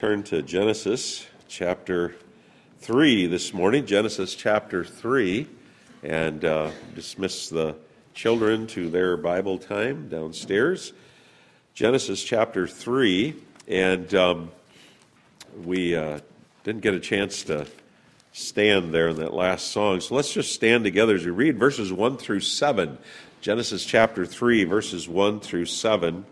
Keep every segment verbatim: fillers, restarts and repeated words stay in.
Turn to Genesis chapter three this morning, Genesis chapter three, and uh, dismiss the children to their Bible time downstairs. Genesis chapter three, and um, we uh, didn't get a chance to stand there in that last song, so let's just stand together as we read verses one through seven. Genesis chapter three, verses one through seven.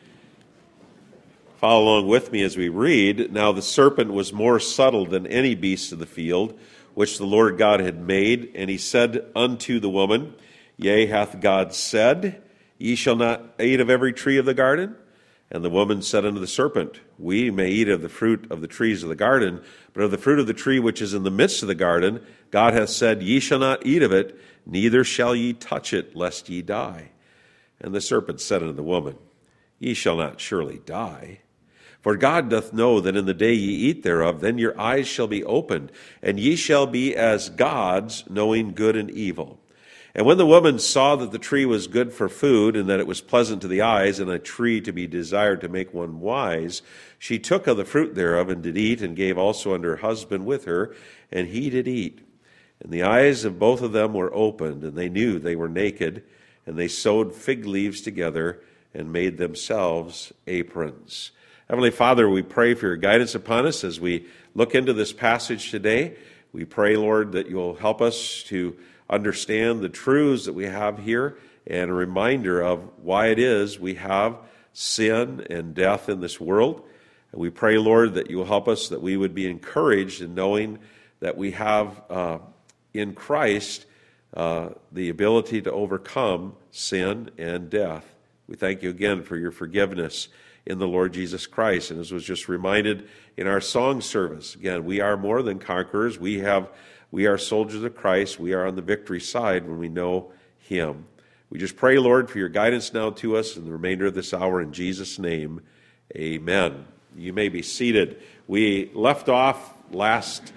Follow along with me as we read. Now the serpent was more subtle than any beast of the field, which the Lord God had made. And he said unto the woman, Yea, hath God said, Ye shall not eat of every tree of the garden? And the woman said unto the serpent, We may eat of the fruit of the trees of the garden, but of the fruit of the tree which is in the midst of the garden, God hath said, Ye shall not eat of it, neither shall ye touch it, lest ye die. And the serpent said unto the woman, Ye shall not surely die. For God doth know that in the day ye eat thereof, then your eyes shall be opened, and ye shall be as gods, knowing good and evil. And when the woman saw that the tree was good for food, and that it was pleasant to the eyes, and a tree to be desired to make one wise, she took of the fruit thereof, and did eat, and gave also unto her husband with her, and he did eat. And the eyes of both of them were opened, and they knew they were naked, and they sewed fig leaves together, and made themselves aprons. Heavenly Father, we pray for your guidance upon us as we look into this passage today. We pray, Lord, that you'll help us to understand the truths that we have here and a reminder of why it is we have sin and death in this world. And we pray, Lord, that you will help us, that we would be encouraged in knowing that we have uh, in Christ uh, the ability to overcome sin and death. We thank you again for your forgiveness in the Lord Jesus Christ. And as was just reminded in our song service, again, we are more than conquerors. We have, we are soldiers of Christ. We are on the victory side when we know him. We just pray, Lord, for your guidance now to us in the remainder of this hour. In Jesus' name, amen. You may be seated. We left off last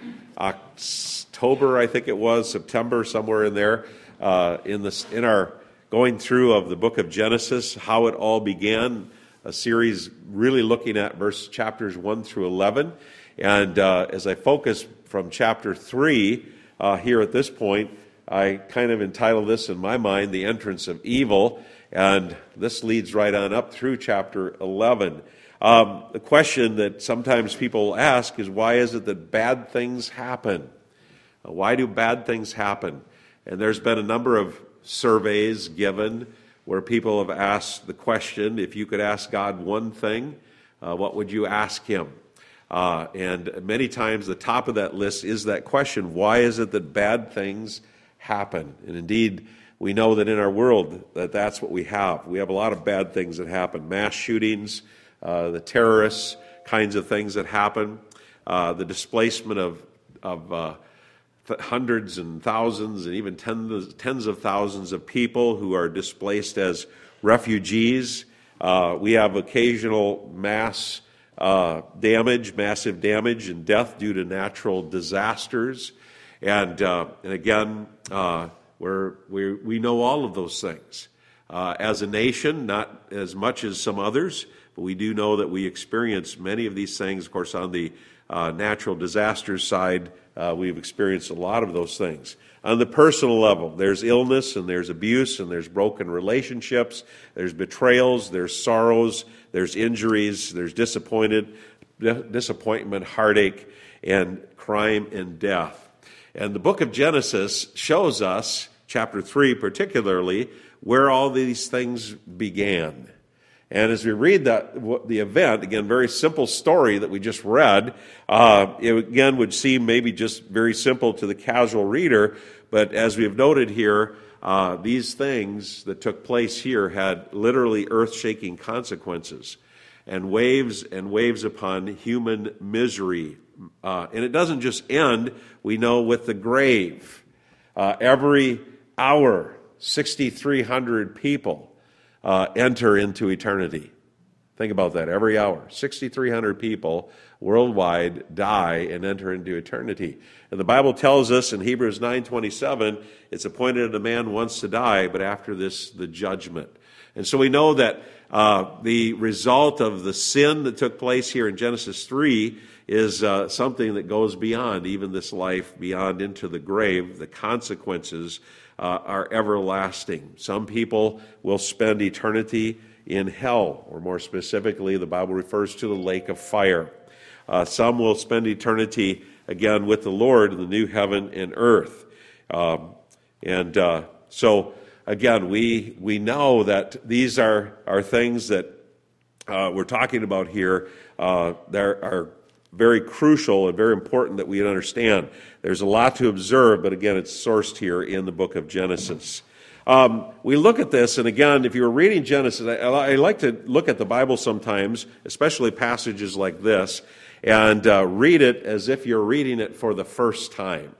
October, I think it was, September, somewhere in there, uh, in this, in our going through of the book of Genesis, how it all began. A series really looking at verse chapters one through eleven. And uh, as I focus from chapter three uh, here at this point, I kind of entitled this in my mind, The Entrance of Evil. And this leads right on up through chapter eleven. Um, the question that sometimes people ask is, why is it that bad things happen? Uh, why do bad things happen? And there's been a number of surveys given where people have asked the question, if you could ask God one thing, uh, what would you ask him? Uh, and many times the top of that list is that question, why is it that bad things happen? And indeed, we know that in our world that that's what we have. We have a lot of bad things that happen. Mass shootings, uh, the terrorists kinds of things that happen, uh, the displacement of, of uh, hundreds and thousands and even tens, tens of thousands of people who are displaced as refugees. Uh, we have occasional mass uh, damage, massive damage and death due to natural disasters. And, uh, and again, uh, we're, we're, we know all of those things. Uh, as a nation, not as much as some others, but we do know that we experience many of these things. Of course, on the uh, natural disasters side, Uh, we've experienced a lot of those things. On the personal level, there's illness and there's abuse and there's broken relationships, there's betrayals, there's sorrows, there's injuries, there's disappointed, disappointment, heartache, and crime and death. And the book of Genesis shows us, chapter three particularly, where all these things began. And as we read that, the event, again, very simple story that we just read, uh, it again would seem maybe just very simple to the casual reader, but as we have noted here, uh, these things that took place here had literally earth-shaking consequences, and waves and waves upon human misery. Uh, and it doesn't just end, we know, with the grave. Uh, every hour, six thousand three hundred people Uh, enter into eternity. Think about that. Every hour, six thousand three hundred people worldwide die and enter into eternity. And the Bible tells us in Hebrews nine twenty-seven, it's appointed a man once to die, but after this, the judgment. And so we know that uh, the result of the sin that took place here in Genesis three is uh, something that goes beyond even this life, beyond into the grave. The consequences uh, are everlasting. Some people will spend eternity in hell, or more specifically, the Bible refers to the lake of fire. Uh, some will spend eternity, again, with the Lord in the new heaven and earth. Um, and uh, so, again, we we know that these are, are things that uh, we're talking about here uh, that are very crucial and very important that we understand. There's a lot to observe, but again, it's sourced here in the book of Genesis. Um, we look at this, and again, if you were reading Genesis, I, I like to look at the Bible sometimes, especially passages like this, and uh, read it as if you're reading it for the first time.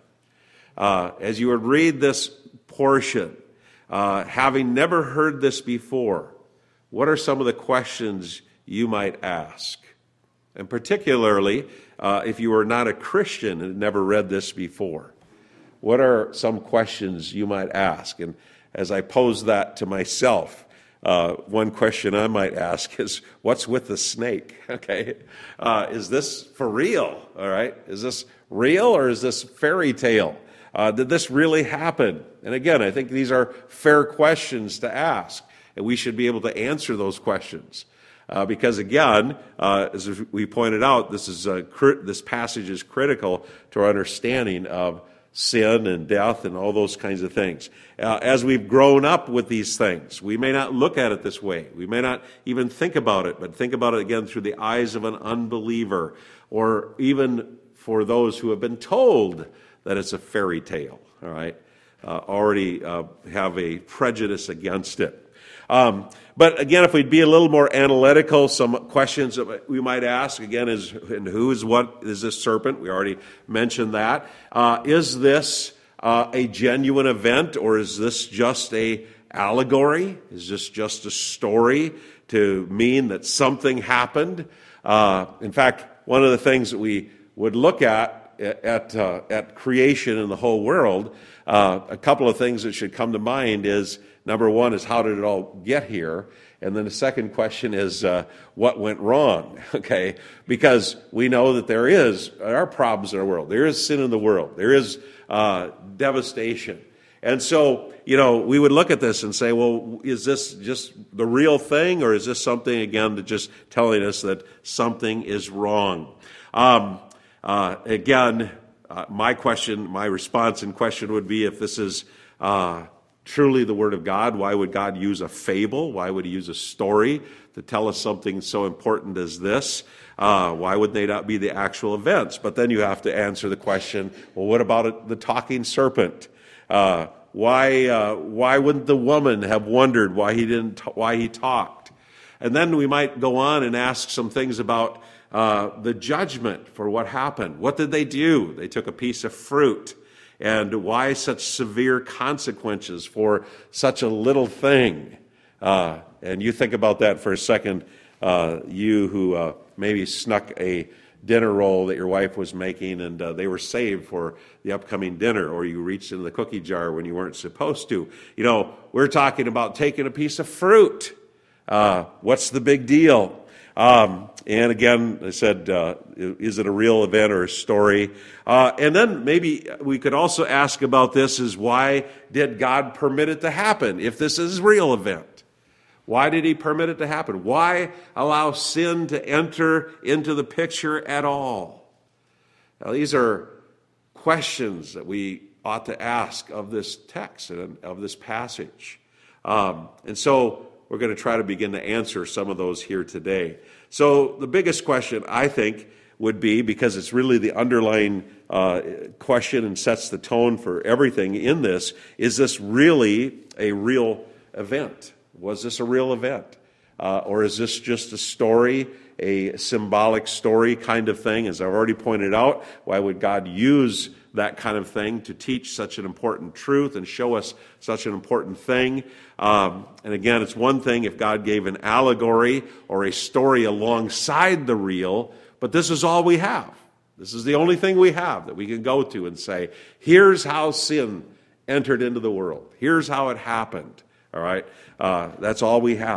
Uh, as you would read this portion, uh, having never heard this before, what are some of the questions you might ask? And particularly, uh, if you were not a Christian and had never read this before, what are some questions you might ask? And as I pose that to myself, uh, one question I might ask is, what's with the snake? Okay, uh, is this for real? All right, is this real or is this fairy tale? Uh, did this really happen? And again, I think these are fair questions to ask, and we should be able to answer those questions. Uh, because again, uh, as we pointed out, this is a, this passage is critical to our understanding of sin and death and all those kinds of things. Uh, as we've grown up with these things, we may not look at it this way. We may not even think about it, but think about it again through the eyes of an unbeliever, or even for those who have been told that it's a fairy tale, all right, uh, already uh, have a prejudice against it. Um, but again, if we'd be a little more analytical, some questions that we might ask, again, is and who is what is this serpent? We already mentioned that. Uh, is this uh, a genuine event, or is this just a allegory? Is this just a story to mean that something happened? Uh, in fact, one of the things that we would look at at uh, at creation in the whole world, uh, a couple of things that should come to mind is, number one is, how did it all get here? And then the second question is, uh, what went wrong? Okay, because we know that there is there are problems in our world. There is sin in the world. There is uh, devastation. And so, you know, we would look at this and say, well, is this just the real thing, or is this something, again, that just telling us that something is wrong? Um, uh, again, uh, my question, my response and question would be, if this is uh, truly the Word of God, why would God use a fable? Why would He use a story to tell us something so important as this? Uh, why would they not be the actual events? But then you have to answer the question, well, what about it, the talking serpent? Uh, why uh, why wouldn't the woman have wondered why he didn't t- why he talked? And then we might go on and ask some things about uh, the judgment for what happened. What did they do? They took a piece of fruit. And why such severe consequences for such a little thing? Uh, and you think about that for a second, uh, you who uh, maybe snuck a dinner roll that your wife was making, and uh, they were saved for the upcoming dinner, or you reached into the cookie jar when you weren't supposed to. You know, we're talking about taking a piece of fruit. Uh, what's the big deal? Um, and again, I said, uh, is it a real event or a story? Uh, and then maybe we could also ask about this is, why did God permit it to happen? If this is a real event, why did He permit it to happen? Why allow sin to enter into the picture at all? Now, these are questions that we ought to ask of this text and of this passage. Um, and so we're going to try to begin to answer some of those here today. So the biggest question, I think, would be, because it's really the underlying uh, question and sets the tone for everything in this, is this really a real event? Was this a real event? Uh, or is this just a story, a symbolic story kind of thing? As I've already pointed out, why would God use that kind of thing to teach such an important truth and show us such an important thing? Um, and again, it's one thing if God gave an allegory or a story alongside the real, but this is all we have. This is the only thing we have that we can go to and say, here's how sin entered into the world. Here's how it happened. All right? Uh, that's all we have.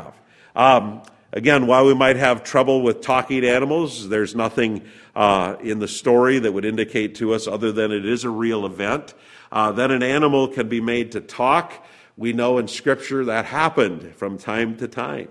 Um, again, while we might have trouble with talking animals, there's nothing uh, in the story that would indicate to us other than it is a real event. Uh, that an animal can be made to talk, we know in Scripture that happened from time to time.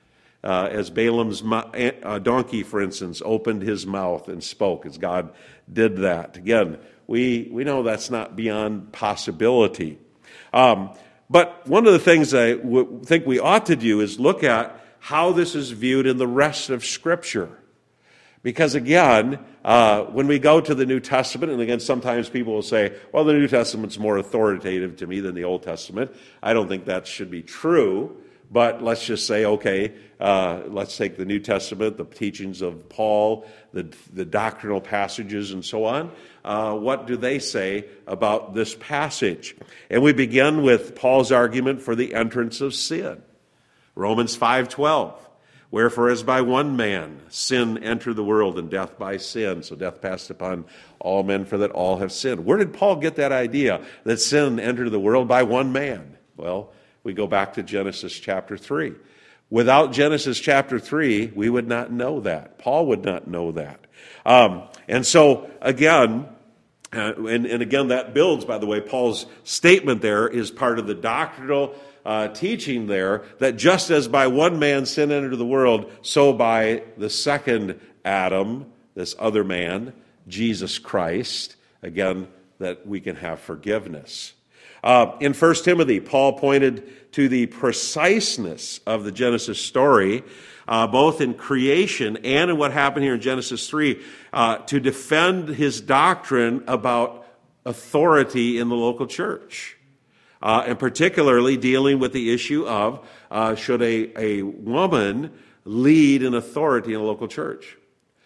Uh, as Balaam's uh, donkey, for instance, opened his mouth and spoke, as God did that. Again, we, we know that's not beyond possibility. Um, but one of the things I w- think we ought to do is look at how this is viewed in the rest of Scripture. Because again, uh, when we go to the New Testament, and again, sometimes people will say, well, the New Testament's more authoritative to me than the Old Testament. I don't think that should be true. But let's just say, okay, uh, let's take the New Testament, the teachings of Paul, the, the doctrinal passages, and so on. Uh, what do they say about this passage? And we begin with Paul's argument for the entrance of sin. Romans five twelve. Wherefore, as by one man sin entered the world, and death by sin, so death passed upon all men, for that all have sinned. Where did Paul get that idea that sin entered the world by one man? Well, we go back to Genesis chapter three. Without Genesis chapter three, we would not know that. Paul would not know that. Um, and so, again, uh, and, and again, that builds, by the way, Paul's statement there is part of the doctrinal uh, teaching there, that just as by one man sin entered the world, so by the second Adam, this other man, Jesus Christ, again, that we can have forgiveness. Uh, in First Timothy, Paul pointed to the preciseness of the Genesis story, uh, both in creation and in what happened here in Genesis three, uh, to defend his doctrine about authority in the local church, uh, and particularly dealing with the issue of uh, should a, a woman lead in authority in a local church.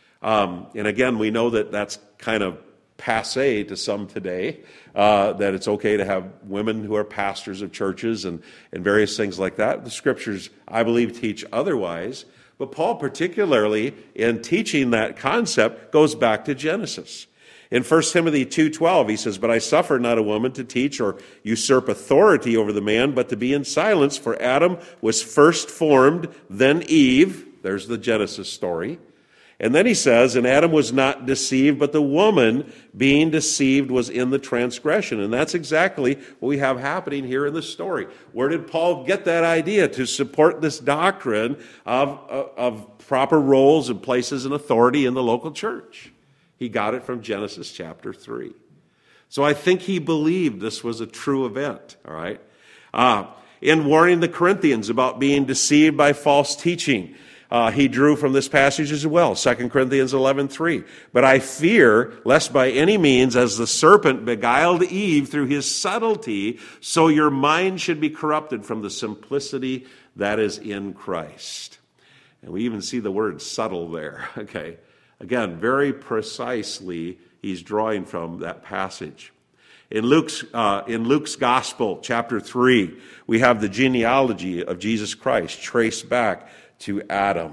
Um, and again, we know that that's kind of passé to some today, uh, that it's okay to have women who are pastors of churches and, and various things like that. The Scriptures, I believe, teach otherwise. But Paul, particularly in teaching that concept, goes back to Genesis. In First Timothy two twelve, he says, But I suffer not a woman to teach or usurp authority over the man, but to be in silence, for Adam was first formed, then Eve. There's the Genesis story. And then he says, and Adam was not deceived, but the woman being deceived was in the transgression. And that's exactly what we have happening here in the story. Where did Paul get that idea to support this doctrine of, of, of proper roles and places and authority in the local church? He got it from Genesis chapter three. So I think he believed this was a true event, all right? Uh, in warning the Corinthians about being deceived by false teaching, Uh, he drew from this passage as well, Second Corinthians eleven three. But I fear, lest by any means, as the serpent beguiled Eve through his subtlety, so your mind should be corrupted from the simplicity that is in Christ. And we even see the word subtle there, okay? Again, very precisely, he's drawing from that passage. In Luke's, uh, in Luke's Gospel, chapter three, we have the genealogy of Jesus Christ traced back to Adam,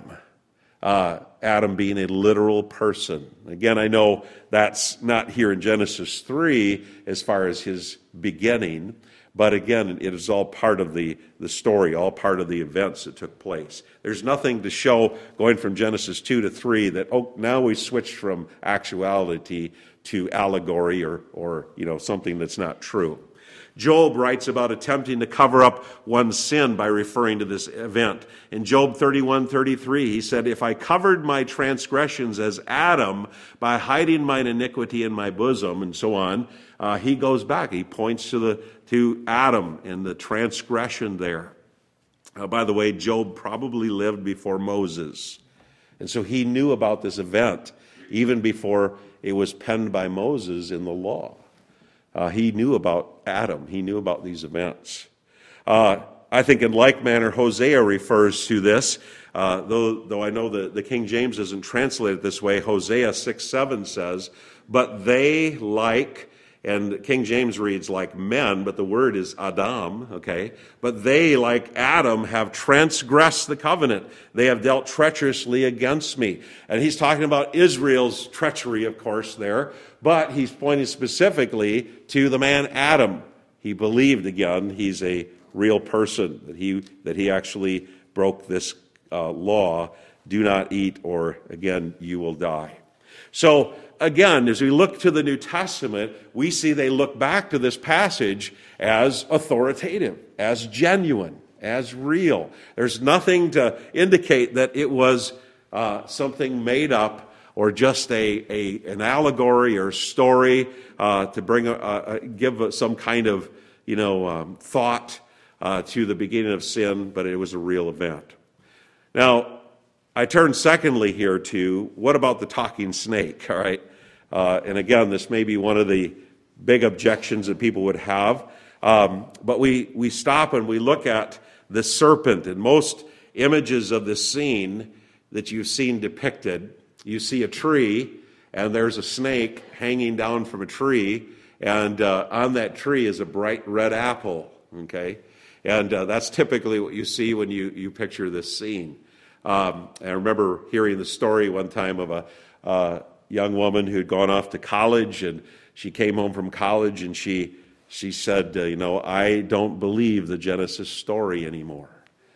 uh, Adam being a literal person. Again, I know that's not here in Genesis three as far as his beginning, but again, it is all part of the, the story, all part of the events that took place. There's nothing to show going from Genesis two to three that, oh, now we switched from actuality to allegory or, or you know, something that's not true. Job writes about attempting to cover up one's sin by referring to this event. In Job thirty-one thirty-three, he said, If I covered my transgressions as Adam by hiding mine iniquity in my bosom, and so on, uh, he goes back. He points to the to Adam and the transgression there. Uh, by the way, Job probably lived before Moses. And so he knew about this event even before it was penned by Moses in the law. Uh, he knew about Adam. He knew about these events. Uh, I think in like manner, Hosea refers to this, uh, though, though I know the, the King James doesn't translate it this way. Hosea six seven says, But they like, and King James reads like men, but the word is Adam, okay? But they, like Adam, have transgressed the covenant. They have dealt treacherously against me. And he's talking about Israel's treachery, of course, there. But he's pointing specifically to the man Adam. He believed, again, he's a real person, that he that he actually broke this uh, law, do not eat, or again, you will die. So again, as we look to the New Testament, we see they look back to this passage as authoritative, as genuine, as real. There's nothing to indicate that it was uh, something made up or just a, a an allegory or story uh, to bring a, a, give some kind of you know um, thought uh, to the beginning of sin, but it was a real event. Now, I turn secondly here to, what about the talking snake, all right? Uh, and again, this may be one of the big objections that people would have. Um, but we, we stop and we look at the serpent. And most images of this scene that you've seen depicted, you see a tree, and there's a snake hanging down from a tree, and uh, on that tree is a bright red apple, okay? And uh, that's typically what you see when you, you picture this scene. Um, I remember hearing the story one time of a uh, young woman who had gone off to college, and she came home from college, and she she said, uh, you know, I don't believe the Genesis story anymore.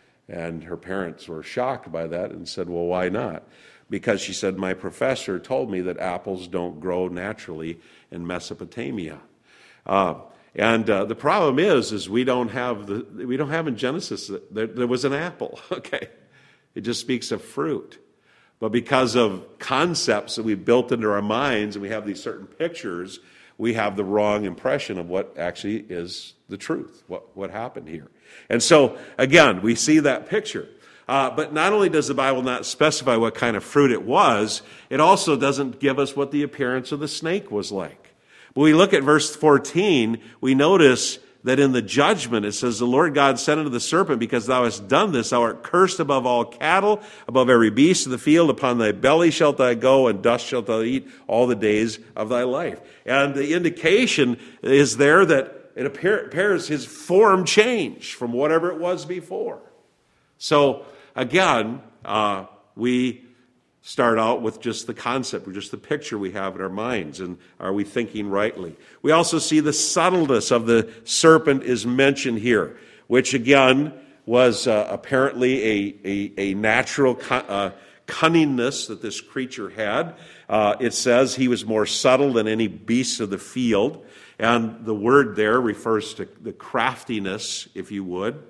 And her parents were shocked by that and said, well, why not? Because she said, my professor told me that apples don't grow naturally in Mesopotamia. Uh, and uh, the problem is, is we don't have the we don't have in Genesis there, there was an apple, okay. It just speaks of fruit. But because of concepts that we've built into our minds, and we have these certain pictures, we have the wrong impression of what actually is the truth, what, what happened here. And so, again, we see that picture. Uh, but not only does the Bible not specify what kind of fruit it was, it also doesn't give us what the appearance of the snake was like. When we look at verse fourteen, we notice that in the judgment, it says, the Lord God said unto the serpent, because thou hast done this, thou art cursed above all cattle, above every beast of the field, upon thy belly shalt thou go, and dust shalt thou eat all the days of thy life. And the indication is there that it appears his form changed from whatever it was before. So, again, uh, we start out with just the concept, or just the picture we have in our minds, and are we thinking rightly? We also see the subtleness of the serpent is mentioned here, which again was uh, apparently a, a, a natural con- uh, cunningness that this creature had. Uh, it says he was more subtle than any beast of the field, and the word there refers to the craftiness, if you would.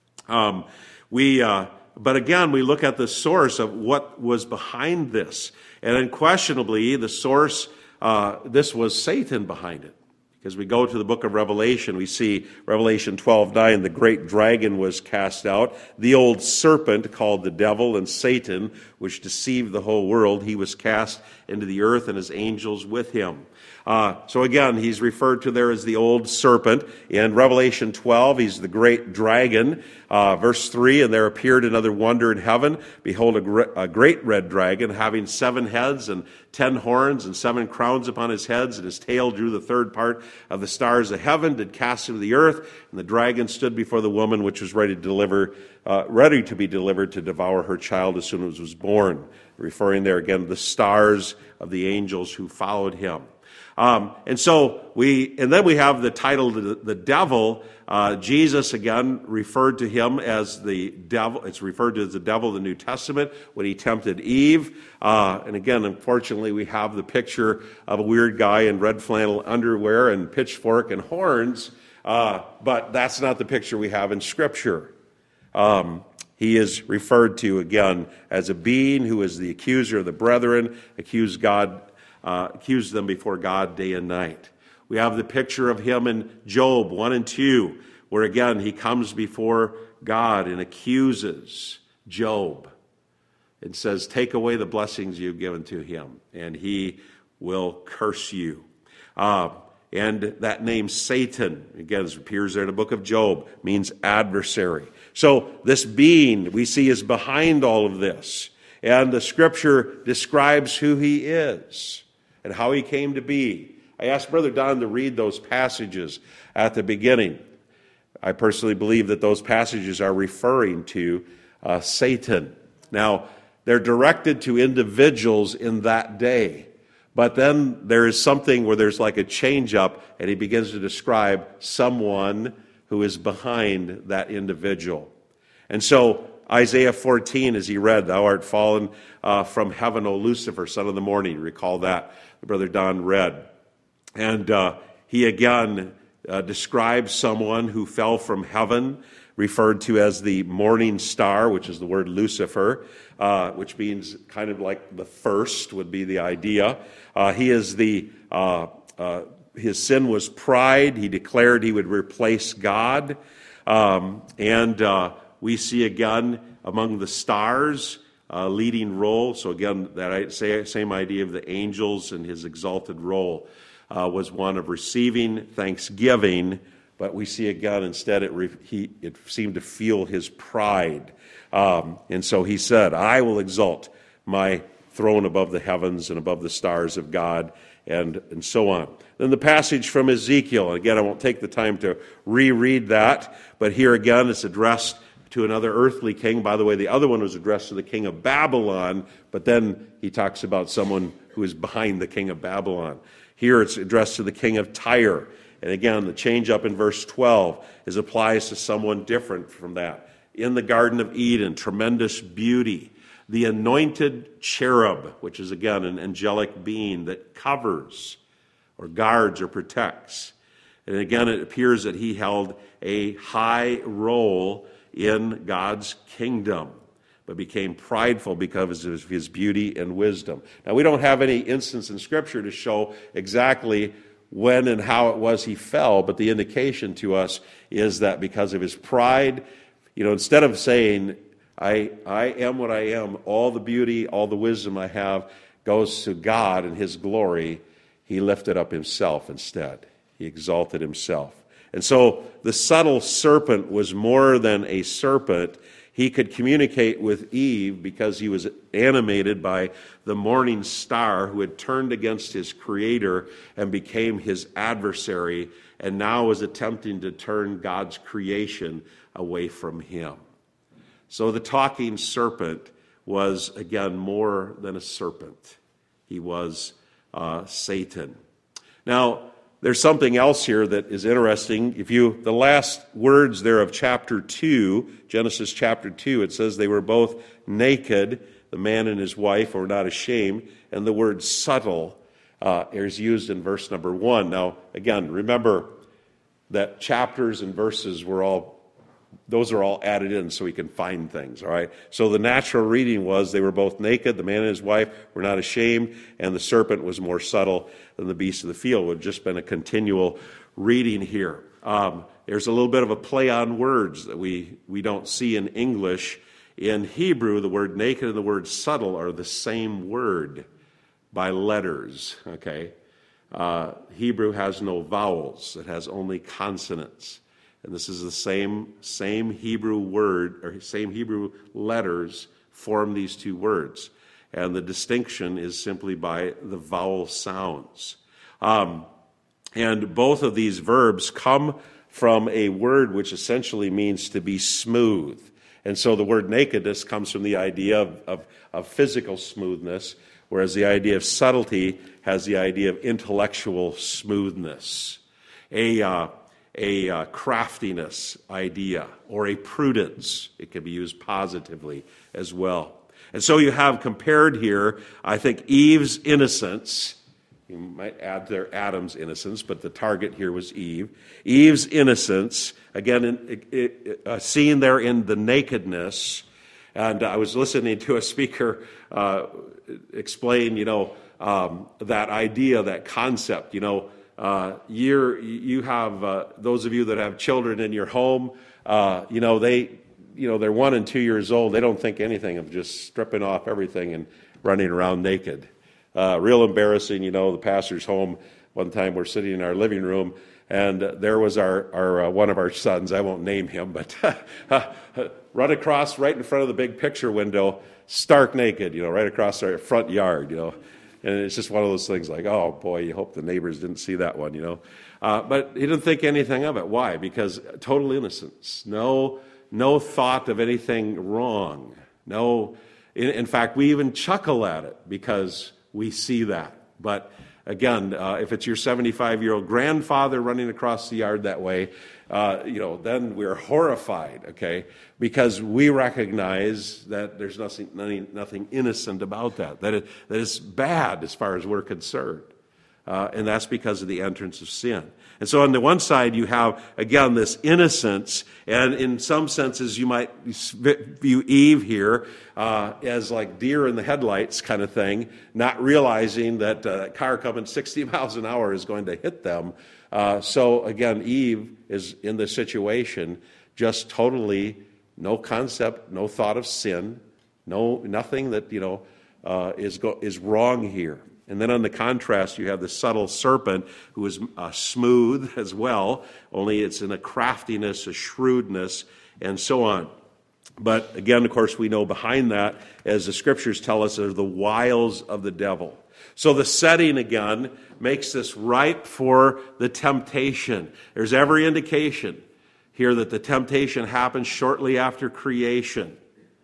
Um, we... Uh, But again, we look at the source of what was behind this. And unquestionably, the source, uh, this was Satan behind it. Because we go to the book of Revelation, we see Revelation twelve nine, the great dragon was cast out, the old serpent called the devil and Satan, which deceived the whole world. He was cast into the earth, and his angels with him. Uh, so again, he's referred to there as the old serpent. In Revelation twelve, he's the great dragon. Uh, verse three, and there appeared another wonder in heaven. Behold, a, gr- a great red dragon, having seven heads and ten horns and seven crowns upon his heads, and his tail drew the third part of the stars of heaven, did cast into the earth. And the dragon stood before the woman, which was ready to deliver, uh, ready to be delivered to devour her child as soon as it was born. Referring there again to the stars of the angels who followed him. Um, and so we, and then we have the title, the, the devil. Uh, Jesus again referred to him as the devil. It's referred to as the devil in the New Testament when he tempted Eve. Uh, and again, unfortunately, we have the picture of a weird guy in red flannel underwear and pitchfork and horns. Uh, but that's not the picture we have in Scripture. Um, he is referred to again as a being who is the accuser of the brethren, accused God. Uh, accused them before God day and night. We have the picture of him in Job one and two, where again he comes before God and accuses Job and says, take away the blessings you've given to him, and he will curse you. Uh, and that name Satan, again, as appears there in the book of Job, means adversary. So this being we see is behind all of this. And the Scripture describes who he is and how he came to be. I asked Brother Don to read those passages at the beginning. I personally believe that those passages are referring to uh, Satan. Now, they're directed to individuals in that day. But then there is something where there's like a change up, and he begins to describe someone who is behind that individual. And so Isaiah fourteen, as he read, thou art fallen uh, from heaven, O Lucifer, son of the morning. Recall that. Brother Don read. And uh, he again uh, describes someone who fell from heaven, referred to as the morning star, which is the word Lucifer, uh, which means kind of like the first would be the idea. Uh, he is the, uh, uh, his sin was pride. He declared he would replace God. Um, and uh, we see again among the stars, uh, leading role. So again, that same idea of the angels and his exalted role uh, was one of receiving thanksgiving. But we see again, instead, it, re- he, it seemed to fuel his pride. Um, and so he said, I will exalt my throne above the heavens and above the stars of God, and, and so on. Then the passage from Ezekiel, and again, I won't take the time to reread that, but here again, it's addressed to another earthly king. By the way, the other one was addressed to the king of Babylon, but then he talks about someone who is behind the king of Babylon. Here it's addressed to the king of Tyre. And again, the change up in verse twelve is applies to someone different from that. In the Garden of Eden, tremendous beauty. The anointed cherub, which is again an angelic being that covers or guards or protects. And again, it appears that he held a high role in God's kingdom, but became prideful because of his beauty and wisdom. Now, we don't have any instance in Scripture to show exactly when and how it was he fell, but the indication to us is that because of his pride, you know, instead of saying, I, I am what I am, all the beauty, all the wisdom I have goes to God and his glory, he lifted up himself instead. He exalted himself. And so the subtle serpent was more than a serpent. He could communicate with Eve because he was animated by the morning star who had turned against his creator and became his adversary, and now was attempting to turn God's creation away from him. So the talking serpent was, again, more than a serpent. He was uh, Satan. Now, there's something else here that is interesting. If you, the last words there of chapter two, Genesis chapter two, it says they were both naked, the man and his wife, or not ashamed, and the word subtle uh, is used in verse number one. Now, again, remember that chapters and verses were all, those are all added in so we can find things, all right? So the natural reading was they were both naked, the man and his wife were not ashamed, and the serpent was more subtle than the beast of the field. It would have just been a continual reading here. Um, there's a little bit of a play on words that we, we don't see in English. In Hebrew, the word naked and the word subtle are the same word by letters, okay? Uh, Hebrew has no vowels. It has only consonants. And this is the same, same Hebrew word, or same Hebrew letters form these two words. And the distinction is simply by the vowel sounds. Um, and both of these verbs come from a word which essentially means to be smooth. And so the word nakedness comes from the idea of, of, of physical smoothness, whereas the idea of subtlety has the idea of intellectual smoothness. A... Uh, a uh, craftiness idea, or a prudence. It can be used positively as well. And so you have compared here, I think, Eve's innocence. You might add there Adam's innocence, but the target here was Eve. Eve's innocence, again, in, it, it, uh, seen there in the nakedness. And I was listening to a speaker uh, explain, you know, um, that idea, that concept, you know, Uh, you're, you have, uh, those of you that have children in your home, uh, you know, they, you know, they're one and two years old. They don't think anything of just stripping off everything and running around naked. Uh, real embarrassing, you know, the pastor's home. One time we're sitting in our living room, and uh, there was our, our uh, one of our sons, I won't name him, but run across right in front of the big picture window, stark naked, you know, right across our front yard, you know. And it's just one of those things like, oh, boy, you hope the neighbors didn't see that one, you know. Uh, but he didn't think anything of it. Why? Because total innocence. No no thought of anything wrong. No. In, in fact, we even chuckle at it because we see that. But again, uh, if it's your seventy-five-year-old grandfather running across the yard that way, uh, you know, then we're horrified, okay, because we recognize that there's nothing, nothing, nothing innocent about that, that, it, that it's bad as far as we're concerned. Uh, and that's because of the entrance of sin. And so on the one side, you have, again, this innocence, and in some senses, you might view Eve here uh, as like deer in the headlights kind of thing, not realizing that uh, a car coming sixty miles an hour is going to hit them. Uh, so again, Eve is in this situation, just totally no concept, no thought of sin, no nothing that, you know, uh, is go- is wrong here. And then on the contrast, you have the subtle serpent who is uh, smooth as well, only it's in a craftiness, a shrewdness, and so on. But again, of course, we know behind that, as the scriptures tell us, are the wiles of the devil. So the setting, again, makes this ripe for the temptation. There's every indication here that the temptation happens shortly after creation.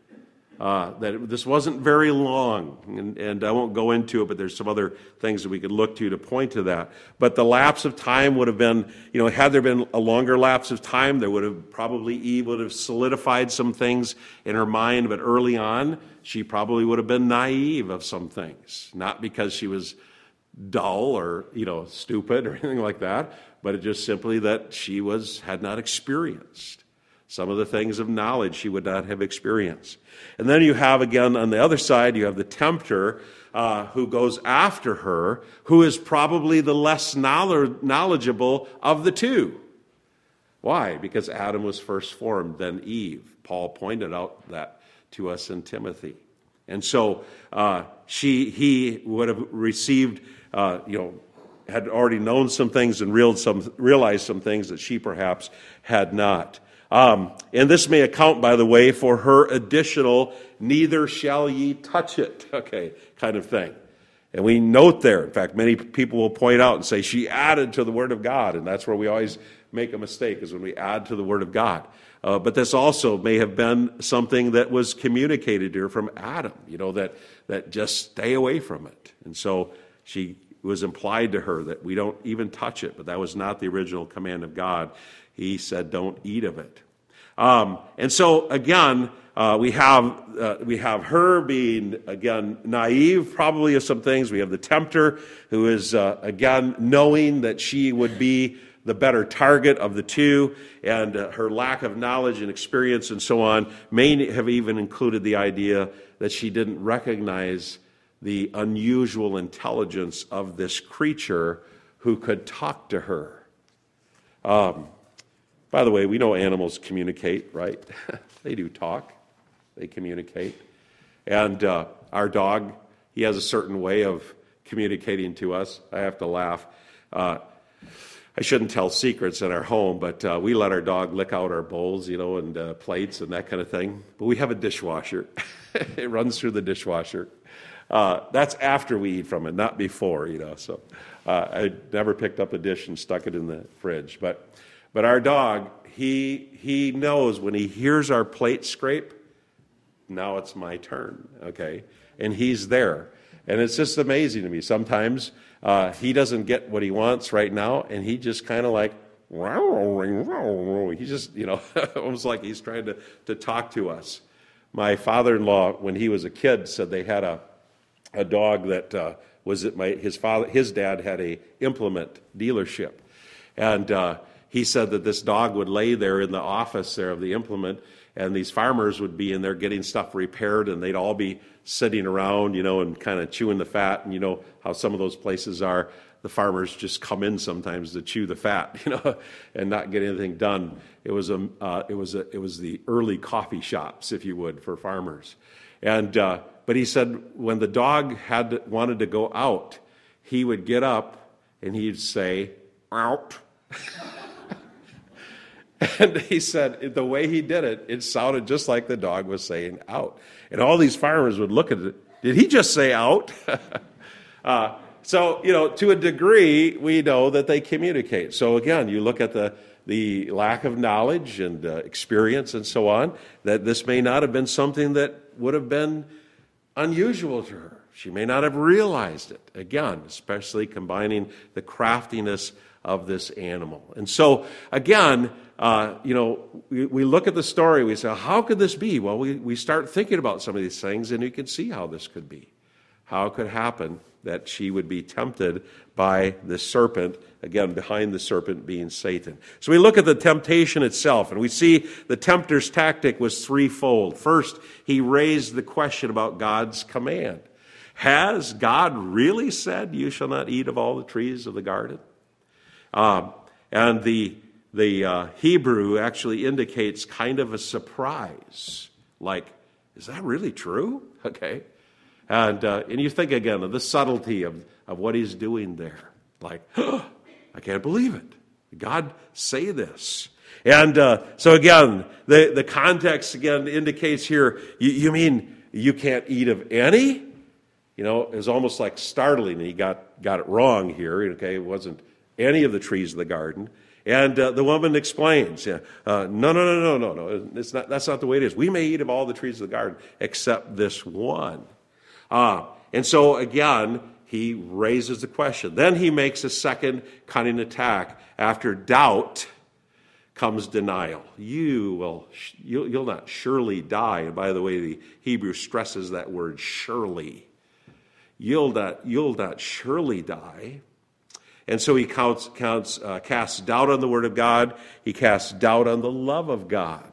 Uh, that this wasn't very long, and, and I won't go into it, but there's some other things that we could look to to point to that. But the lapse of time would have been, you know, had there been a longer lapse of time, there would have probably, Eve would have solidified some things in her mind, but early on, she probably would have been naive of some things. Not because she was dull or, you know, stupid or anything like that, but it just simply that she was had not experienced some of the things of knowledge she would not have experienced. And then you have, again, on the other side, you have the tempter uh, who goes after her, who is probably the less knowledgeable of the two. Why? Because Adam was first formed, then Eve. Paul pointed out that to us in Timothy. And so uh, she, he would have received, uh, you know, had already known some things and realized some, realized some things that she perhaps had not. Um, and this may account, by the way, for her additional, neither shall ye touch it, okay, kind of thing. And we note there, in fact, many people will point out and say she added to the Word of God, and that's where we always make a mistake, is when we add to the Word of God. Uh, but this also may have been something that was communicated to her from Adam, you know, that, that just stay away from it. And so she it was implied to her that we don't even touch it, but that was not the original command of God. He said, don't eat of it. Um, and so, again, uh, we have uh, we have her being, again, naive probably of some things. We have the tempter who is, uh, again, knowing that she would be the better target of the two, and uh, her lack of knowledge and experience and so on may have even included the idea that she didn't recognize the unusual intelligence of this creature who could talk to her. Um, by the way, we know animals communicate, right? They do talk. They communicate. And uh, our dog, he has a certain way of communicating to us. I have to laugh. Uh, I shouldn't tell secrets in our home, but uh, we let our dog lick out our bowls, you know, and uh, plates and that kind of thing. But we have a dishwasher. It runs through the dishwasher. Uh, that's after we eat from it, not before, you know. So uh, I never picked up a dish and stuck it in the fridge. But but our dog, he he knows when he hears our plate scrape, now it's my turn, okay? And he's there. And it's just amazing to me. Sometimes uh, he doesn't get what he wants right now, and he just kind of like, he just, you know, almost like he's trying to, to talk to us. My father-in-law, when he was a kid, said they had a a dog that uh, was at my his father his dad had a implement dealership, and uh, he said that this dog would lay there in the office there of the implement, and these farmers would be in there getting stuff repaired, and they'd all be sitting around, you know, and kind of chewing the fat. And you know how some of those places are. The farmers just come in sometimes to chew the fat, you know, and not get anything done. It was a uh, it was a it was the early coffee shops, if you would, for farmers, and. Uh, But he said when the dog had to, wanted to go out, he would get up and he'd say, out. And he said the way he did it, it sounded just like the dog was saying out. And all these farmers would look at it. Did he just say out? uh, so, you know, to a degree, we know that they communicate. So again, you look at the the lack of knowledge and uh, experience and so on, that this may not have been something that would have been unusual to her. She may not have realized it. Again, especially combining the craftiness of this animal. And so, again, uh, you know, we, we look at the story, we say, how could this be? Well, we, we start thinking about some of these things, and you can see how this could be. How it could happen that she would be tempted by the serpent, again, behind the serpent being Satan. So we look at the temptation itself, and we see the tempter's tactic was threefold. First, he raised the question about God's command. Has God really said, you shall not eat of all the trees of the garden? Um, and the, the uh, Hebrew actually indicates kind of a surprise. Like, is that really true? Okay. And uh, and you think again of the subtlety of, of what he's doing there. Like, oh, I can't believe it. Did God say this? And uh, so again, the, the context again indicates here, you, you mean you can't eat of any? You know, it was almost like startling. He got, got it wrong here. Okay, it wasn't any of the trees of the garden. And uh, the woman explains, yeah, uh, no, no, no, no, no, no. It's not, that's not the way it is. We may eat of all the trees of the garden except this one. Uh, and so, again, he raises the question. Then he makes a second cunning attack. After doubt comes denial. You will, you'll, you'll not surely die. And by the way, the Hebrew stresses that word surely. You'll not, you'll not surely die. And so he counts, counts, uh, casts doubt on the word of God. He casts doubt on the love of God.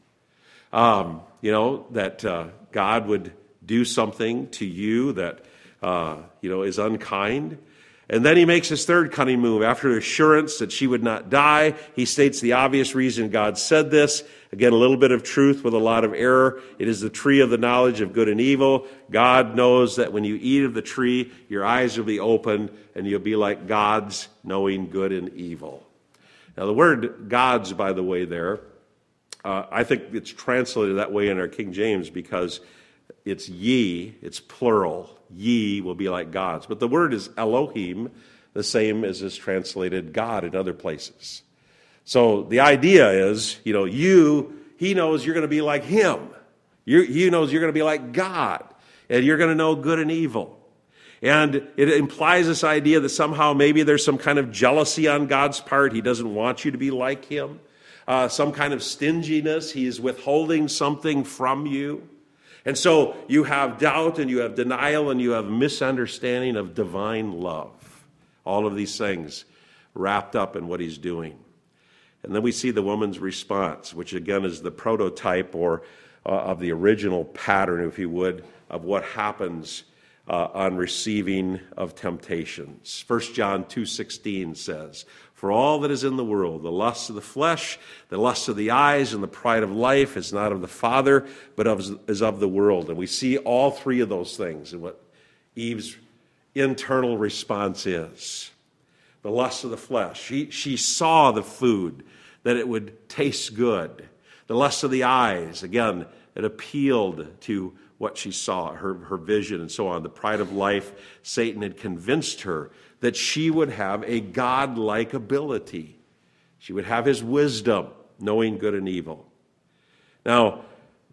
Um, you know, that uh, God would do something to you that, uh, you know, is unkind. And then he makes his third cunning move. After assurance that she would not die, he states the obvious reason God said this. Again, a little bit of truth with a lot of error. It is the tree of the knowledge of good and evil. God knows that when you eat of the tree, your eyes will be opened and you'll be like gods, knowing good and evil. Now, the word gods, by the way, there, uh, I think it's translated that way in our King James because it's ye, it's plural. Ye will be like gods. But the word is Elohim, the same as is translated God in other places. So the idea is, you know, you, he knows you're going to be like him. You, he knows you're going to be like God. And you're going to know good and evil. And it implies this idea that somehow maybe there's some kind of jealousy on God's part. He doesn't want you to be like him. Uh, some kind of stinginess. He is withholding something from you. And so you have doubt and you have denial and you have misunderstanding of divine love. All of these things wrapped up in what he's doing. And then we see the woman's response, which again is the prototype or uh, of the original pattern, if you would, of what happens uh, on receiving of temptations. First John two sixteen says, "For all that is in the world, the lust of the flesh, the lust of the eyes, and the pride of life is not of the Father, but of, is of the world." And we see all three of those things and what Eve's internal response is. The lust of the flesh. She, she saw the food, that it would taste good. The lust of the eyes, again, it appealed to what she saw, her, her vision and so on. The pride of life, Satan had convinced her that she would have a God-like ability. She would have his wisdom, knowing good and evil. Now,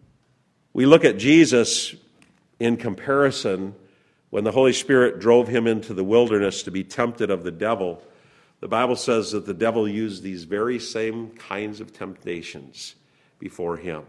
we look at Jesus in comparison when the Holy Spirit drove him into the wilderness to be tempted of the devil. The Bible says that the devil used these very same kinds of temptations before him.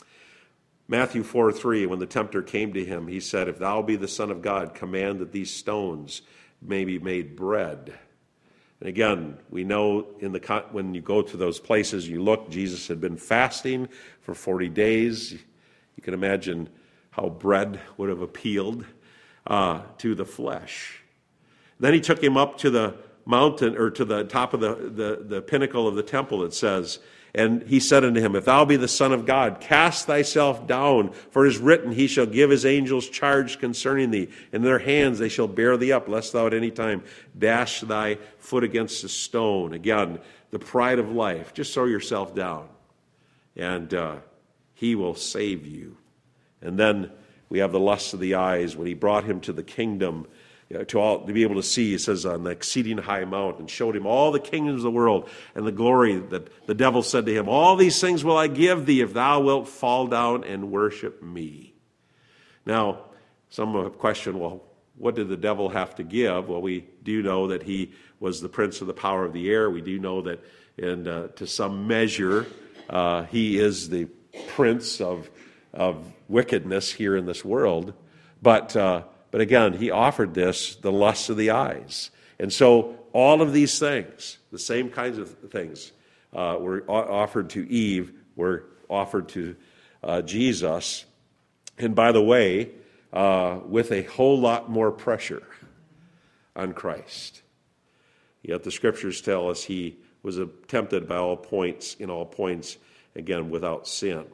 Matthew four three, when the tempter came to him, he said, "If thou be the Son of God, command that these stones may be made bread." And again, we know in the when you go to those places, you look, Jesus had been fasting for forty days. You can imagine how bread would have appealed uh, to the flesh. Then he took him up to the mountain, or to the top of the, the, the pinnacle of the temple, it says, and he said unto him, "If thou be the Son of God, cast thyself down, for it is written, he shall give his angels charge concerning thee. In their hands they shall bear thee up, lest thou at any time dash thy foot against a stone." Again, the pride of life. Just throw yourself down, and uh, he will save you. And then we have the lust of the eyes. When he brought him to the kingdom, to all to be able to see, it says, on the exceeding high mount, and showed him all the kingdoms of the world and the glory, that the devil said to him, "All these things will I give thee if thou wilt fall down and worship me." Now, some have questioned, well, what did the devil have to give? Well, we do know that he was the prince of the power of the air. We do know that, and uh, to some measure, uh, he is the prince of of wickedness here in this world. But uh, but again, he offered this, the lust of the eyes. And so all of these things, the same kinds of things, uh, were offered to Eve, were offered to uh, Jesus. And by the way, uh, with a whole lot more pressure on Christ. Yet the scriptures tell us he was tempted by all points, in all points, again, without sin.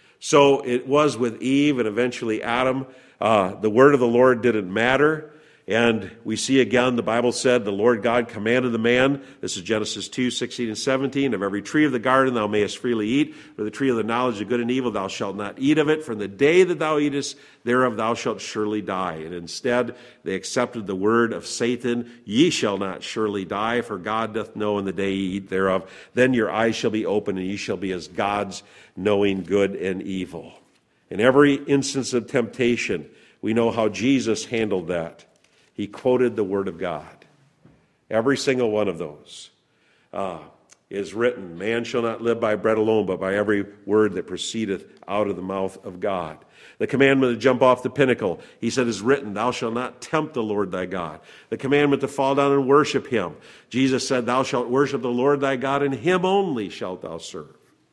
So it was with Eve and eventually Adam. Uh, the word of the Lord didn't matter. And we see again, the Bible said, the Lord God commanded the man, this is Genesis two, sixteen and seventeen, of every tree of the garden thou mayest freely eat, but the tree of the knowledge of good and evil thou shalt not eat of it. From the day that thou eatest thereof thou shalt surely die. And instead they accepted the word of Satan, ye shall not surely die, for God doth know in the day ye eat thereof. Then your eyes shall be opened, and ye shall be as gods, knowing good and evil. In every instance of temptation, we know how Jesus handled that. He quoted the Word of God. Every single one of those uh, is written, man shall not live by bread alone, but by every word that proceedeth out of the mouth of God. The commandment to jump off the pinnacle, he said, is written, thou shalt not tempt the Lord thy God. The commandment to fall down and worship him, Jesus said, thou shalt worship the Lord thy God, and him only shalt thou serve.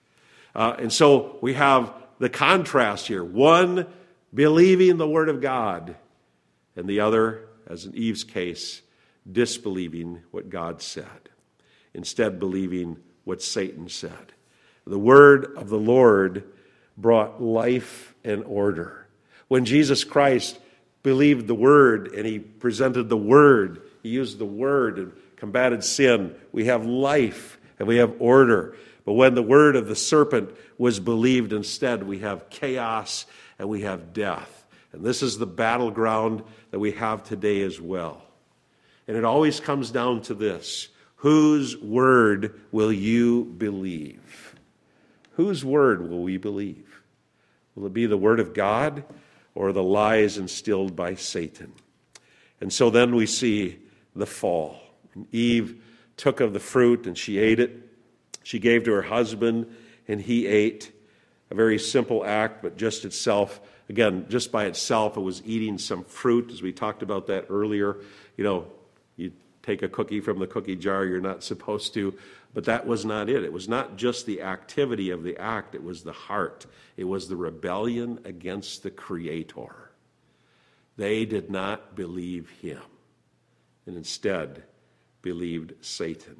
Uh, and so we have the contrast here. One, believing the Word of God, and the other, as in Eve's case, disbelieving what God said, instead believing what Satan said. The word of the Lord brought life and order. When Jesus Christ believed the word and he presented the word, he used the word and combated sin, we have life and we have order. But when the word of the serpent was believed instead, we have chaos and we have death. And this is the battleground that we have today as well. And it always comes down to this. Whose word will you believe? Whose word will we believe? Will it be the word of God or the lies instilled by Satan? And so then we see the fall. Eve took of the fruit and she ate it. She gave to her husband and he ate. A very simple act, but just itself, again, just by itself, it was eating some fruit, as we talked about that earlier. You know, you take a cookie from the cookie jar, you're not supposed to, but that was not it. It was not just the activity of the act, it was the heart. It was the rebellion against the Creator. They did not believe him, and instead believed Satan.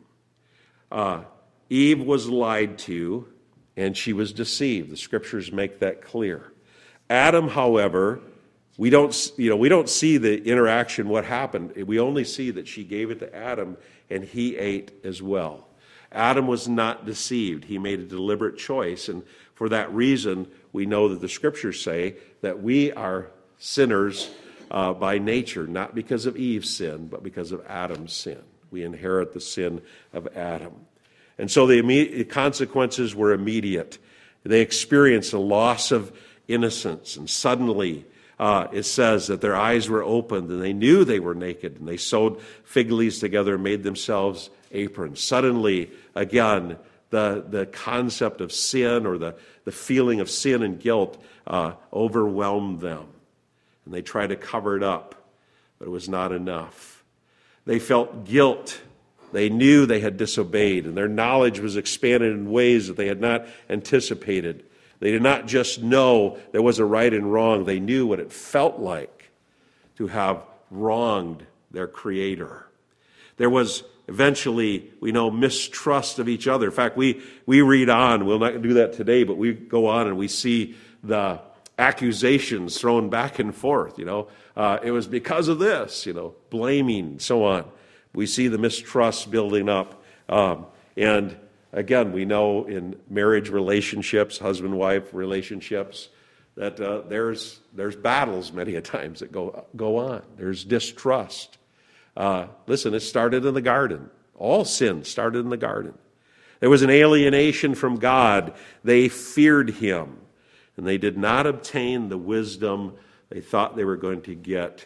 Uh, Eve was lied to, and she was deceived. The scriptures make that clear. Adam, however, we don't, you know, we don't see the interaction, what happened. We only see that she gave it to Adam, and he ate as well. Adam was not deceived. He made a deliberate choice, and for that reason, we know that the scriptures say that we are sinners uh, by nature, not because of Eve's sin, but because of Adam's sin. We inherit the sin of Adam. And so the immediate consequences were immediate. They experienced a loss of innocence, and suddenly uh, it says that their eyes were opened and they knew they were naked, and they sewed fig leaves together and made themselves aprons. Suddenly, again, the, the concept of sin or the, the feeling of sin and guilt uh, overwhelmed them. And they tried to cover it up, but it was not enough. They felt guilt. They knew they had disobeyed, and their knowledge was expanded in ways that they had not anticipated. They did not just know there was a right and wrong. They knew what it felt like to have wronged their Creator. There was eventually, we know, mistrust of each other. In fact, we, we read on. We'll not do that today, but we go on and we see the accusations thrown back and forth. You know, uh, it was because of this, you know, blaming, and so on. We see the mistrust building up. Um, and again, we know in marriage relationships, husband-wife relationships, that uh, there's there's battles many a times that go go on. There's distrust. Uh, listen, it started in the garden. All sin started in the garden. There was an alienation from God. They feared him, and they did not obtain the wisdom they thought they were going to get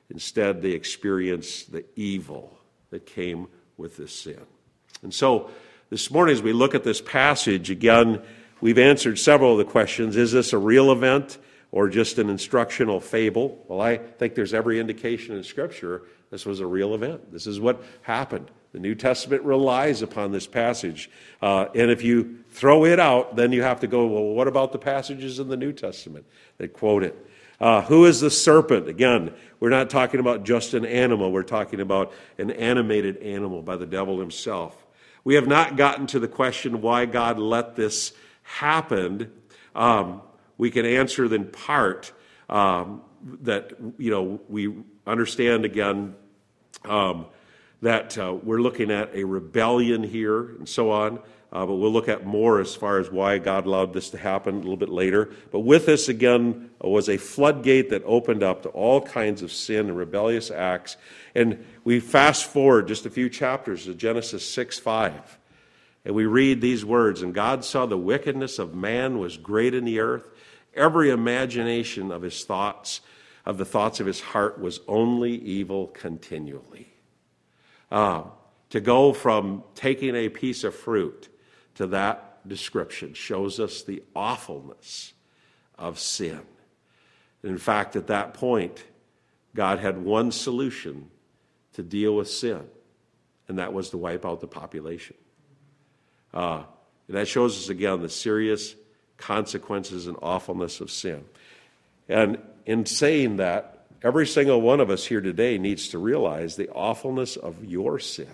Instead, they experienced the evil that came with this sin. And so this morning, as we look at this passage, again, we've answered several of the questions. Is this a real event or just an instructional fable? Well, I think there's every indication in Scripture this was a real event. This is what happened. The New Testament relies upon this passage. Uh, and if you throw it out, then you have to go, well, what about the passages in the New Testament that quote it? Uh, who is the serpent? Again, we're not talking about just an animal. We're talking about an animated animal by the devil himself. We have not gotten to the question why God let this happen. Um, we can answer in part um, that, you know, we understand again um, that uh, we're looking at a rebellion here and so on. Uh, but we'll look at more as far as why God allowed this to happen a little bit later. But with this, again, was a floodgate that opened up to all kinds of sin and rebellious acts. And we fast forward just a few chapters to Genesis six five. And we read these words, "And God saw the wickedness of man was great in the earth. Every imagination of his thoughts, of the thoughts of his heart was only evil continually." Uh, to go from taking a piece of fruit to that description shows us the awfulness of sin. In fact, at that point, God had one solution to deal with sin, and that was to wipe out the population. Uh, and that shows us, again, the serious consequences and awfulness of sin. And in saying that, every single one of us here today needs to realize the awfulness of your sin.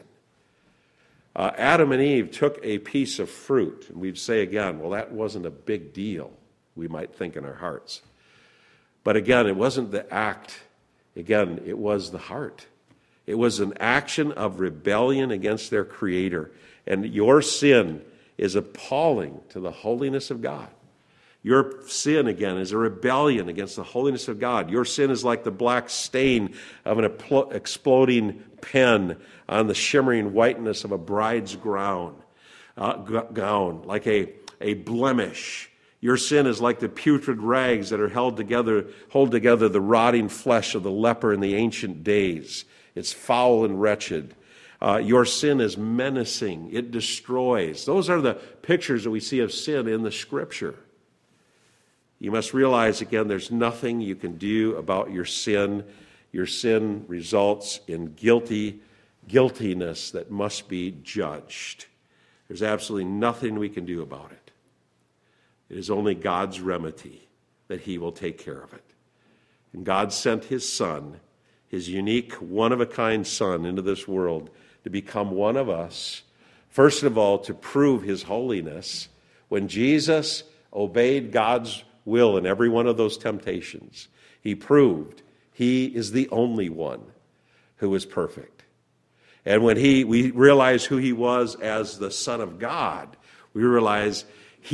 Uh, Adam and Eve took a piece of fruit, and we'd say again, well, that wasn't a big deal, we might think in our hearts. But again, it wasn't the act. Again, it was the heart. It was an action of rebellion against their Creator. And your sin is appalling to the holiness of God. Your sin, again, is a rebellion against the holiness of God. Your sin is like the black stain of an exploding pen on the shimmering whiteness of a bride's gown, uh, gown, like a, a blemish. Your sin is like the putrid rags that are held together, hold together the rotting flesh of the leper in the ancient days. It's foul and wretched. Uh, your sin is menacing. It destroys. Those are the pictures that we see of sin in the Scripture. You must realize, again, there's nothing you can do about your sin. Your sin results in guilty guiltiness that must be judged. There's absolutely nothing we can do about it. It is only God's remedy that he will take care of it. And God sent his Son, his unique, one-of-a-kind Son, into this world to become one of us, first of all, to prove his holiness. When Jesus obeyed God's will in every one of those temptations, he proved he is the only one who is perfect. And when he we realize who he was as the Son of God, we realize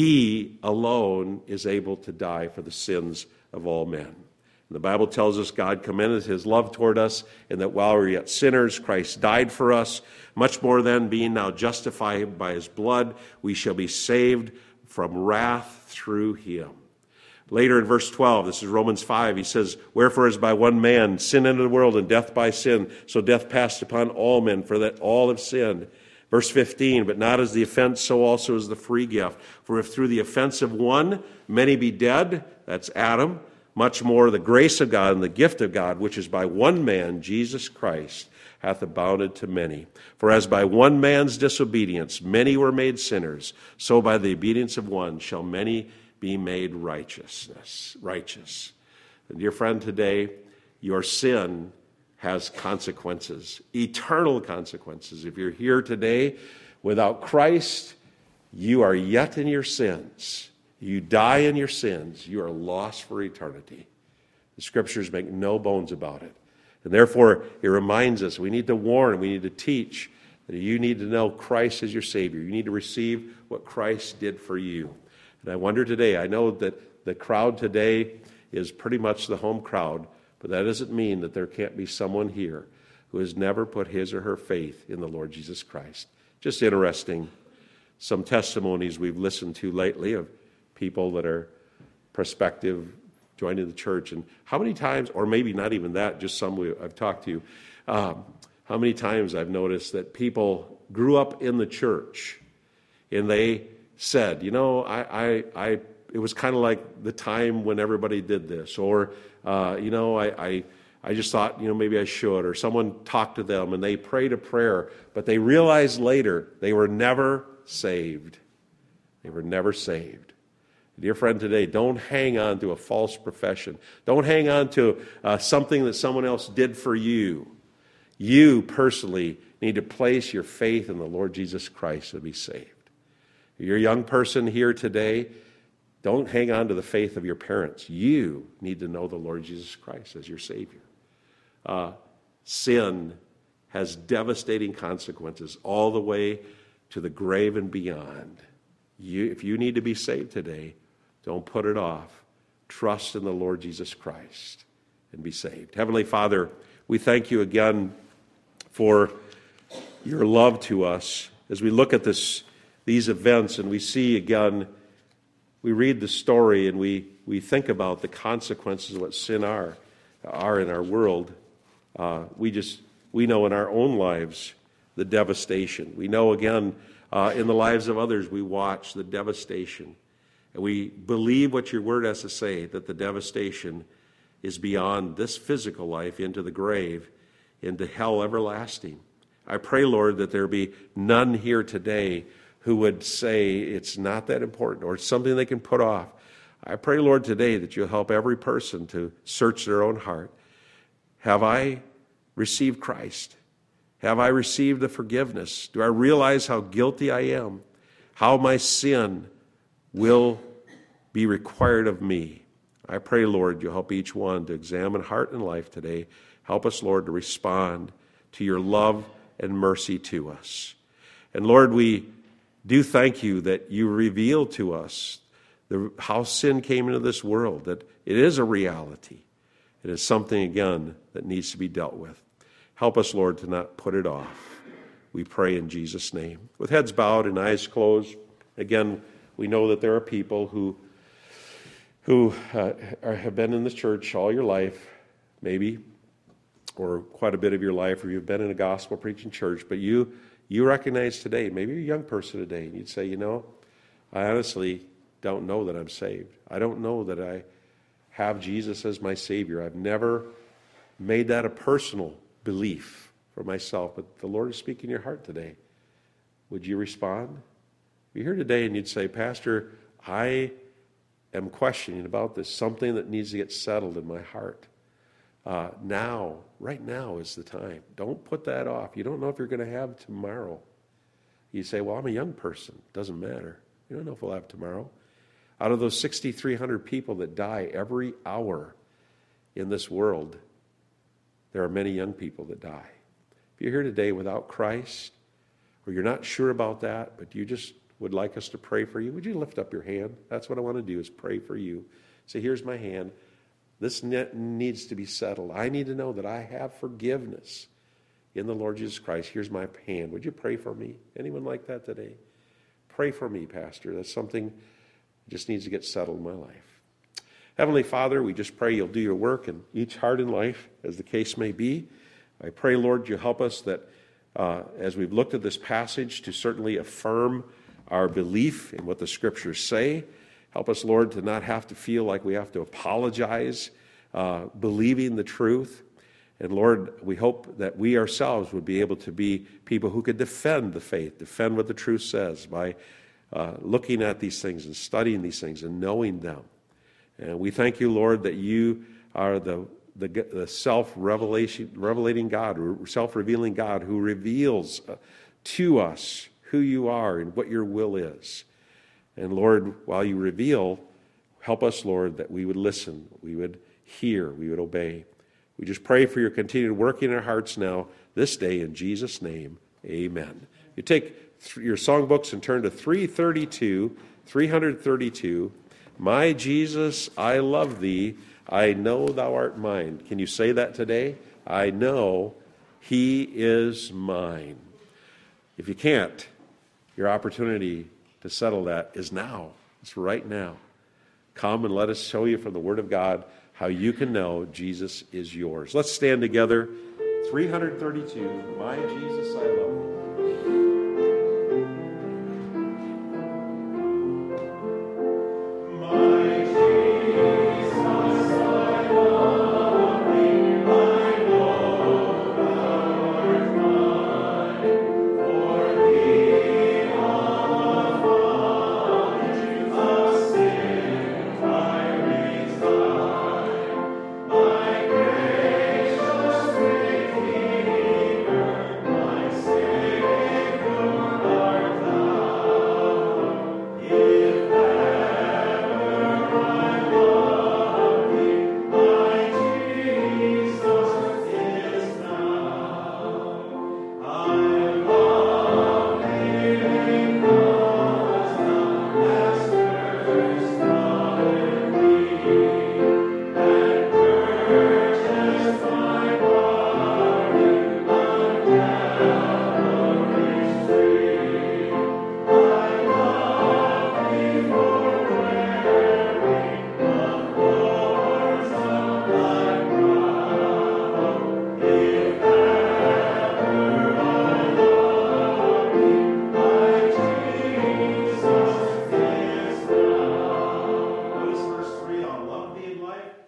he alone is able to die for the sins of all men. And the Bible tells us God commended his love toward us, and that while we were yet sinners, Christ died for us. Much more then, being now justified by his blood, we shall be saved from wrath through him. Later in verse twelve, this is Romans five, he says, "Wherefore as by one man sin entered the world, and death by sin, so death passed upon all men, for that all have sinned." Verse fifteen, "But not as the offense, so also is the free gift. For if through the offense of one many be dead," that's Adam, "much more the grace of God and the gift of God, which is by one man, Jesus Christ, hath abounded to many. For as by one man's disobedience many were made sinners, so by the obedience of one shall many be made righteousness, righteous." And dear friend, today, your sin has consequences, eternal consequences. If you're here today without Christ, you are yet in your sins. You die in your sins. You are lost for eternity. The Scriptures make no bones about it. And therefore, it reminds us, we need to warn, we need to teach, that you need to know Christ as your Savior. You need to receive what Christ did for you. And I wonder today, I know that the crowd today is pretty much the home crowd, but that doesn't mean that there can't be someone here who has never put his or her faith in the Lord Jesus Christ. Just interesting, some testimonies we've listened to lately of people that are prospective joining the church. And how many times, or maybe not even that, just some we, I've talked to, um, how many times I've noticed that people grew up in the church and they said, you know, I, I, I it was kind of like the time when everybody did this, or, uh, you know, I, I, I just thought, you know, maybe I should, or someone talked to them and they prayed a prayer, but they realized later they were never saved. They were never saved. Dear friend, today, don't hang on to a false profession. Don't hang on to uh, something that someone else did for you. You personally need to place your faith in the Lord Jesus Christ to be saved. If you're a young person here today, don't hang on to the faith of your parents. You need to know the Lord Jesus Christ as your Savior. Uh, sin has devastating consequences all the way to the grave and beyond. You, if you need to be saved today, don't put it off. Trust in the Lord Jesus Christ and be saved. Heavenly Father, we thank you again for your love to us as we look at this, these events and we see again, we read the story and we, we think about the consequences of what sin are, are in our world. Uh, we just, we know in our own lives the devastation. We know again uh, in the lives of others we watch the devastation. And we believe what your word has to say, that the devastation is beyond this physical life into the grave, into hell everlasting. I pray, Lord, that there be none here today who would say it's not that important or it's something they can put off. I pray, Lord, today that you'll help every person to search their own heart. Have I received Christ? Have I received the forgiveness? Do I realize how guilty I am? How my sin will be required of me? I pray, Lord, you'll help each one to examine heart and life today. Help us, Lord, to respond to your love and mercy to us. And Lord, we do thank you that you reveal to us the, how sin came into this world, that it is a reality. It is something, again, that needs to be dealt with. Help us, Lord, to not put it off. We pray in Jesus' name. With heads bowed and eyes closed, again, we know that there are people who, who uh, are, have been in the church all your life, maybe, or quite a bit of your life, or you've been in a gospel preaching church, but you you recognize today, maybe you're a young person today, and you'd say, you know, I honestly don't know that I'm saved. I don't know that I have Jesus as my Savior. I've never made that a personal belief for myself, but the Lord is speaking in your heart today. Would you respond? You're here today and you'd say, Pastor, I am questioning about this, something that needs to get settled in my heart. Uh, now, right now is the time. Don't put that off. You don't know if you're going to have tomorrow. You say, well, I'm a young person. Doesn't matter. You don't know if we'll have tomorrow. Out of those six thousand three hundred people that die every hour in this world, there are many young people that die. If you're here today without Christ, or you're not sure about that, but you just would like us to pray for you, would you lift up your hand? That's what I want to do, is pray for you. Say, here's my hand. This needs to be settled. I need to know that I have forgiveness in the Lord Jesus Christ. Here's my hand. Would you pray for me? Anyone like that today? Pray for me, Pastor. That's something that just needs to get settled in my life. Heavenly Father, we just pray you'll do your work in each heart and life, as the case may be. I pray, Lord, you help us that uh, as we've looked at this passage, to certainly affirm our belief in what the Scriptures say. Help us, Lord, to not have to feel like we have to apologize, uh, believing the truth. And Lord, we hope that we ourselves would be able to be people who could defend the faith, defend what the truth says by uh, looking at these things and studying these things and knowing them. And we thank you, Lord, that you are the, the, the self-revelation, revelating God, self-revealing God who reveals to us who you are and what your will is. And Lord, while you reveal, help us, Lord, that we would listen, we would hear, we would obey. We just pray for your continued work in our hearts now, this day, in Jesus' name, amen. You take th- your songbooks and turn to three thirty-two, three thirty-two. My Jesus, I love thee. I know thou art mine. Can you say that today? I know he is mine. If you can't, your opportunity to settle that is now. It's right now. Come and let us show you from the Word of God how you can know Jesus is yours. Let's stand together. three thirty-two, My Jesus I Love.